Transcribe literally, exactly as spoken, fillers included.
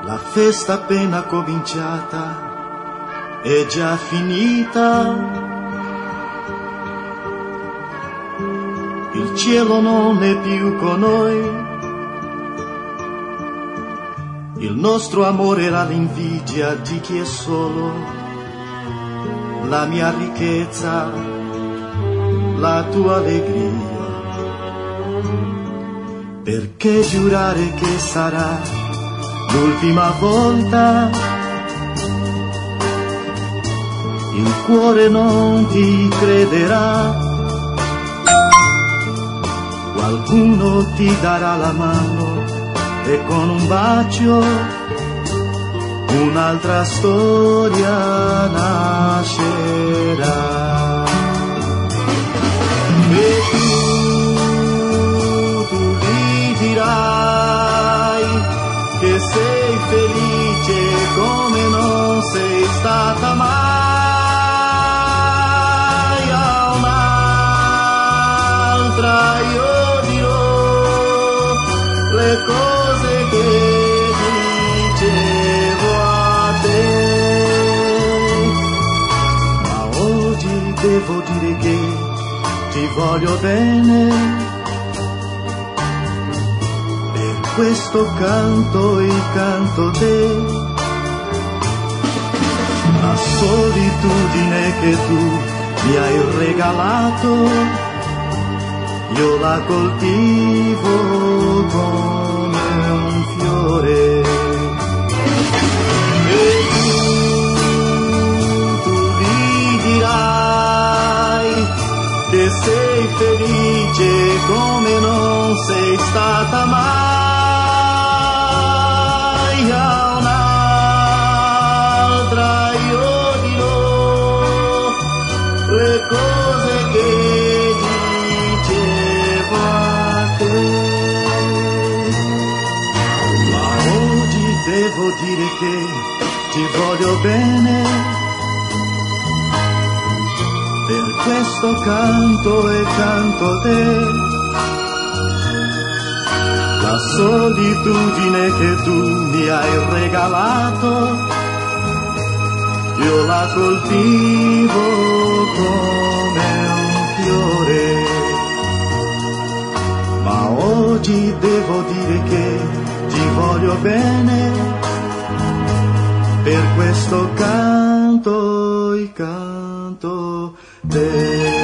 La festa appena cominciata è già finita. Il cielo non è più con noi. Il nostro amore era l'invidia di chi è solo. La mia ricchezza, la tua allegria. Perché giurare che sarà l'ultima volta? Il cuore non ti crederà. Qualcuno ti darà la mano e con un bacio un'altra storia nascerà. E tu, tu gli dirai che sei felice come non sei stata mai. A un'altra io dirò le cose che dicevo a te, ma oggi devo dire che ti voglio bene. Per questo canto e canto te. La solitudine che tu mi hai regalato, io la coltivo come un fiore. E tu, tu gli dirai che sei felice come non sei stata mai. A un'altra io dirò le cose che dicevo a te, ma oggi devo dire che ti voglio bene. Per questo canto e canto te. La solitudine che tu mi hai regalato, io la coltivo come un fiore. Ma oggi devo dire che ti voglio bene. Per questo canto e canto te.